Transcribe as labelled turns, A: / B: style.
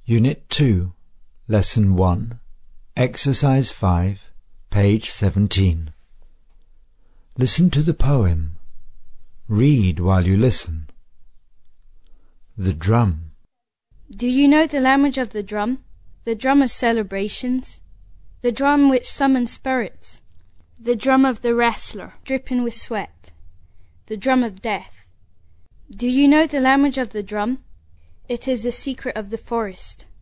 A: Unit 2, Lesson 1, Exercise 5, page 17. Listen to the poem. Read while you listen. The drum.
B: Do you know the language of the drum? The drum of celebrations? The drum which summons spirits? The drum of the wrestler, dripping with sweat? The drum of death? Do you know the language of the drum? It is the secret of the forest.